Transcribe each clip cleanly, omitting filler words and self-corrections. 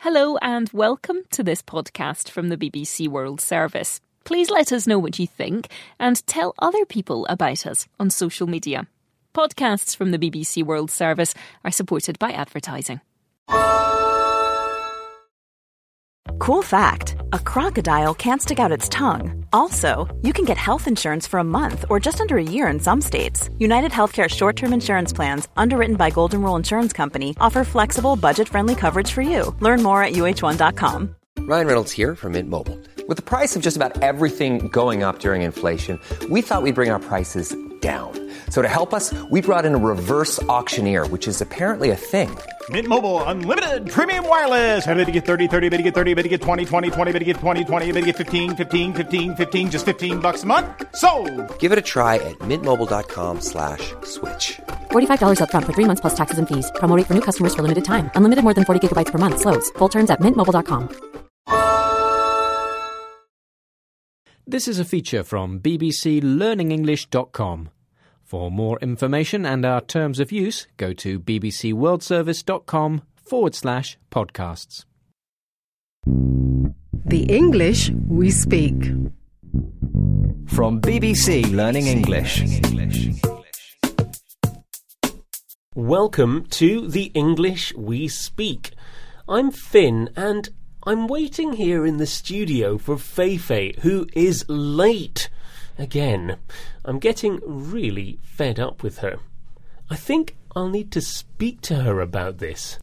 Hello and welcome to this podcast from the BBC World Service. Please let us know what you think and tell other people about us on social media. Podcasts from the BBC World Service are supported by advertising. Cool fact, a crocodile can't stick out its tongue. Also, you can get health insurance for a month or just under a year in some states. United Healthcare short-term insurance plans, underwritten by Golden Rule Insurance Company, offer flexible, budget-friendly coverage for you. Learn more at uh1.com. Ryan Reynolds here from Mint Mobile. With the price of just about everything going up during inflation, we thought we'd bring our prices down. So to help us, we brought in a reverse auctioneer, which is apparently a thing. Mint Mobile Unlimited Premium Wireless. How to get 30, 30, bit to get 30, bit to get 20, 20, 20, bit to get 20, 20, bit to get 15, 15, 15, 15, just $15 a month? Sold! Give it a try at mintmobile.com/switch. $45 up front for 3 months plus taxes and fees. Promo rate for new customers for limited time. Unlimited more than 40 gigabytes per month. Slows full terms at mintmobile.com. This is a feature from bbclearningenglish.com. For more information and our terms of use, go to bbcworldservice.com/podcasts. The English we speak. From BBC Learning English. Welcome to The English We Speak. I'm Finn and I'm waiting here in the studio for Feifei, who is late. Again, I'm getting really fed up with her. I think I'll need to speak to her about this.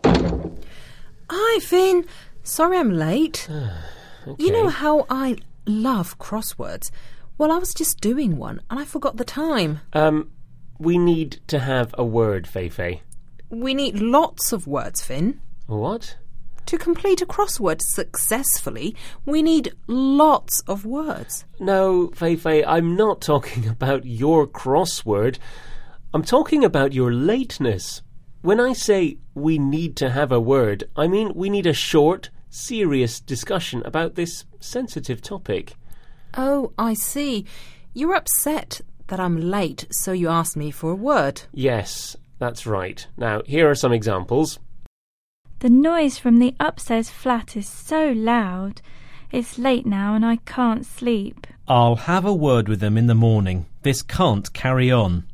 Hi, Finn. Sorry I'm late. Okay. You know how I love crosswords? Well, I was just doing one and I forgot the time. We need to have a word, Feifei. We need lots of words, Finn. What? To complete a crossword successfully, we need lots of words. No, Feifei, I'm not talking about your crossword. I'm talking about your lateness. When I say we need to have a word, I mean we need a short, serious discussion about this sensitive topic. Oh, I see. You're upset that I'm late, so you asked me for a word. Yes, that's right. Now, here are some examples. The noise from the upstairs flat is so loud. It's late now and I can't sleep. I'll have a word with them in the morning. This can't carry on.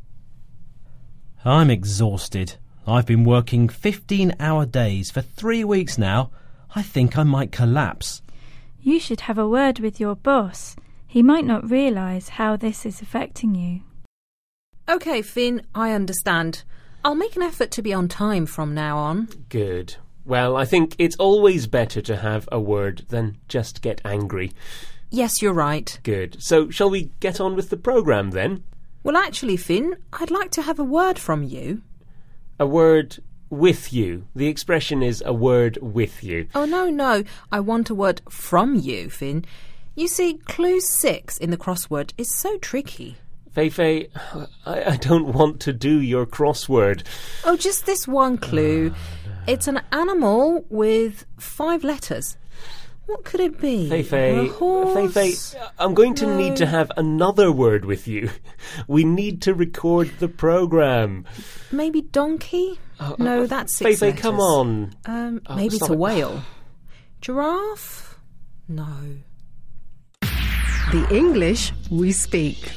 I'm exhausted. I've been working 15-hour days for 3 weeks now. I think I might collapse. You should have a word with your boss. He might not realise how this is affecting you. OK, Finn, I understand. I'll make an effort to be on time from now on. Good. Well, I think it's always better to have a word than just get angry. Yes, you're right. Good. So, shall we get on with the programme then? Well, actually, Finn, I'd like to have a word from you. A word with you. The expression is a word with you. Oh, no. I want a word from you, Finn. You see, clue 6 in the crossword is so tricky. Feifei, I don't want to do your crossword. Oh, just this one clue. It's an animal with 5 letters. What could it be? Feifei, I'm going to need to have another word with you. We need to record the programme. Maybe donkey? No, that's 6 Feifei, letters. come on. Maybe it's a whale. Giraffe? No. The English we speak.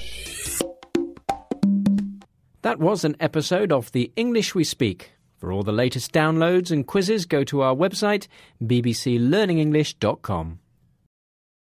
That was an episode of The English We Speak. For all the latest downloads and quizzes, go to our website, bbclearningenglish.com.